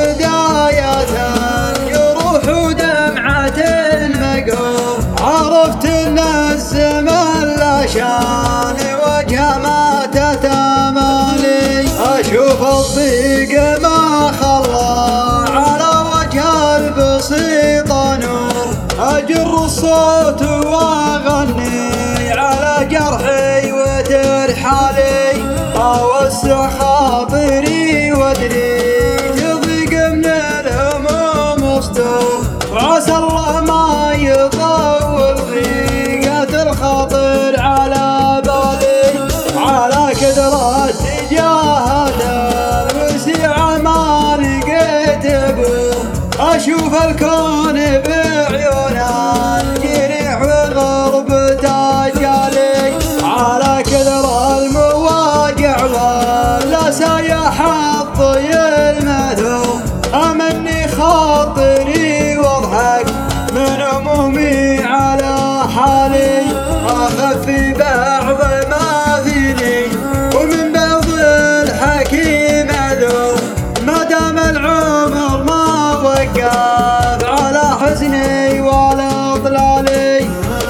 بداية جروح ودمعة المقهور، عرفت ان الزمن لا شان وجه ما تتمالي، اشوف الضيق ما خلى على وجه البسيطة نور، اجر الصوت واغني على جرحي وترحالي، اوسع خاطري وادري تضيق من الهموم مستور، وعسى الله ما يطول ضيقة الخاطر على بالي، على كثرة تجاهل الوسيعة ما لقيت ابوه، اشوف الكون بعيونه الجريح وغربته جالي، على كثر المواجع والاسايا حظي المذوق، امني خاطري واضحك من همومي على حالي، اخفي بعض ما فيني ومن بعض الحكيم اذوق، ما دام العمر ما وقف على حزني ولا ضلالي.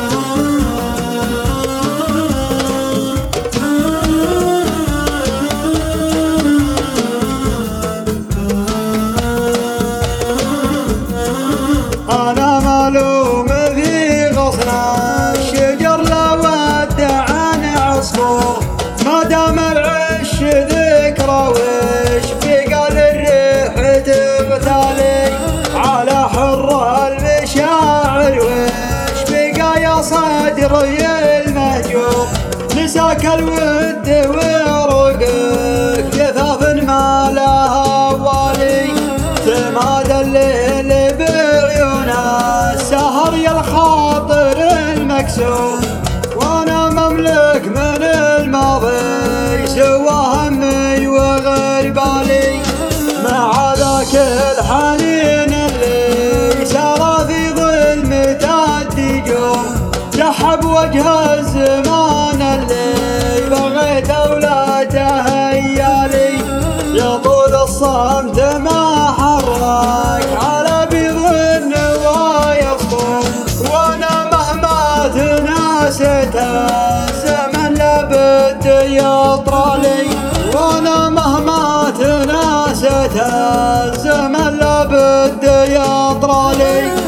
أنا ملوم في غصن الشجر لو ودع عن عصفور، ما دام العش ذكرى وش بقى للريح تغتالي، على حر المشاعر وش بقى يا صدري المهجور، نساك الود ورقك جفاف ما لها والي، تماد الليل بعيونه السهر يا الخاطر المكسور، وانا مملك من الماضي سوى همي وغير بالي، مع ذاك الحنين اللي سار في ظلمة الدجور، سحب وجه الزمان اللي بغيت اولاده هيالي، يا طول الصمت ما حرك على بيض النوايا الصوم، وانا مهما تناست الزمن لابد يطرالي، وانا مهما تناست الزمن لابد يطرالي.